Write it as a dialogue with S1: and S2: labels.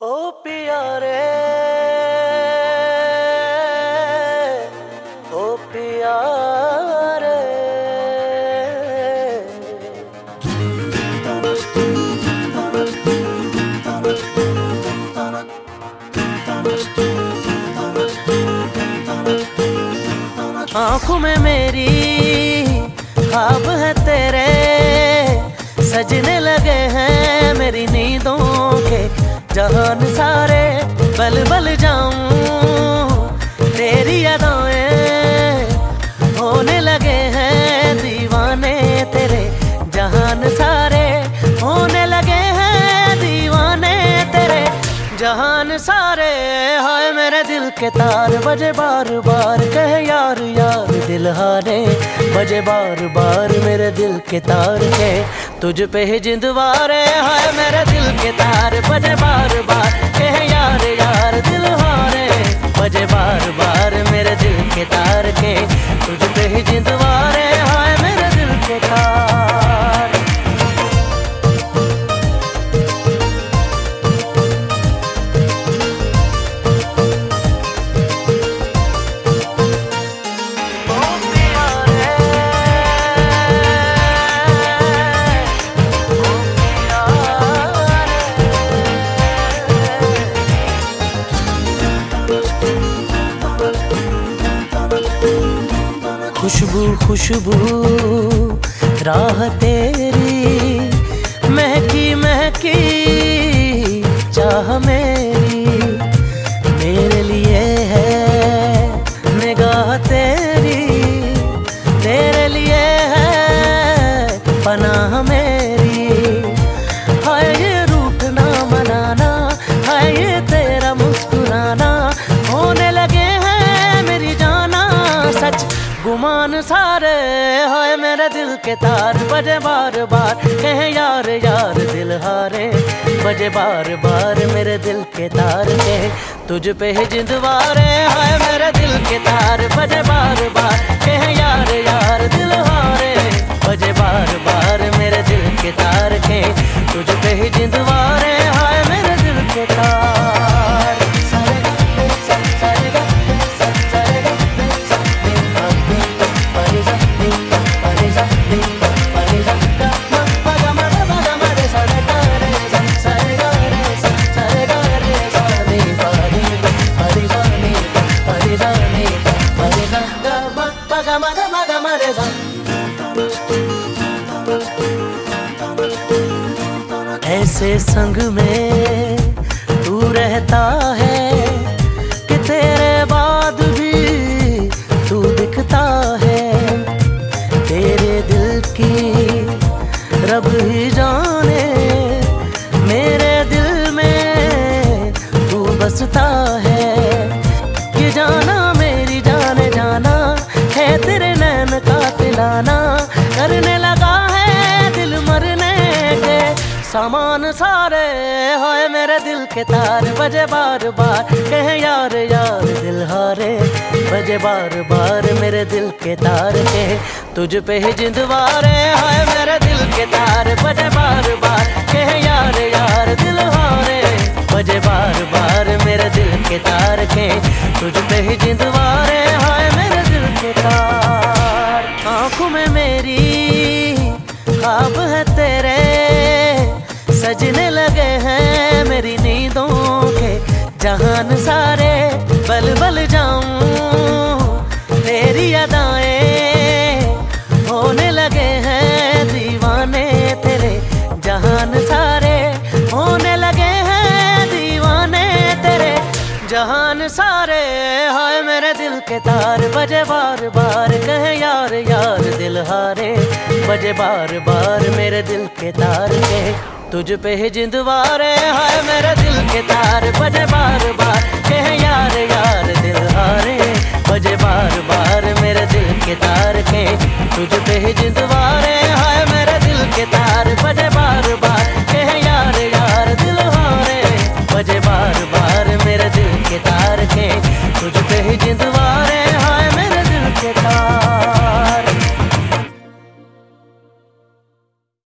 S1: ओ पिया रे, ओ पिया रे। आँखों में मेरी ख्वाब है तेरे, सजने लगे हैं मेरी नींदों के जहान सारे। बल बल जाऊं तेरी यादें, होने लगे हैं दीवाने तेरे जहान सारे। होने लगे हैं दीवाने तेरे जहान सारे। हाय मेरे दिल के तार बजे बार बार, कहे यार यार दिल हारे। बजे बार बार मेरे दिल के तार के तुझ पे ही जिंदवारे। हाय मेरे दिल के तार बजे बार बार, कहे यार यार दिल हारे। बजे बार बार मेरे दिल के तार के तुझ पे ही जिंदवारे। हाय मेरे दिल के तार। खुशबू खुशबू राह तेरी, महकी महकी चाह मेरे लिए है निगाह तेरी। तेरे लिए है पनाह मेरी। हाय ये रूठना मनाना, हाय ये तेरा मुस्कुराना। होने लगे हैं मेरी जाना सच गुमान सारे। हाय मेरे दिल के तार बजे बार बार, कहे यार यार दिल हारे। बजे बार बार मेरे दिल के तार के तुझ पे ही जिंदवारे। हाय मेरे दिल के तार बजे बार बार, कहे यार यार दिल हारे। बजे बार बार मेरे दिल के तार के तुझ पे ही जिंदवारे। हाय मेरे दिल के तार। ऐसे संग में तू रहता है कि तेरे बाद भी तू दिखता है। तेरे दिल की रब ही जाने, मेरे दिल में तू बसता है। ये जाना मेरी जाने जाना है, तेरे नैन का तिलाना। करने लगा है दिल मरने के सामान सारे। हाय मेरे दिल के तार बजे बार बार, कहे यार यार दिल हारे। बजे बार बार मेरे दिल के तार के तुझ पे ही जिंदवारे। हाय मेरे दिल के तार बजे बार बार, कहे यार यार दिल हारे। बजे बार बार मेरे दिल के तार के तुझ पे ही जिंदवारे। हाय मेरे दिल के तार। आँखों में मेरी ख्वाब है तेरे, सजने लगे हैं मेरी नींदों के जहान सारे। बल बल जाऊं तेरी यादें, होने लगे हैं दीवाने तेरे जहान सारे। होने लगे हैं दीवाने तेरे जहान सारे। हाय मेरे दिल के तार बजे बार बार, कहे यार यार दिल हारे। बजे बार बार मेरे दिल के तार के तुझ पे ही जिंदवारे। हाय मेरे दिल के तार बजे बार बार, कहे यार यार दिल हारे। बजे बार बार मेरे दिल के तार के तुझ पे ही जिंदवारे। हाय मेरे दिल के तार बजे बार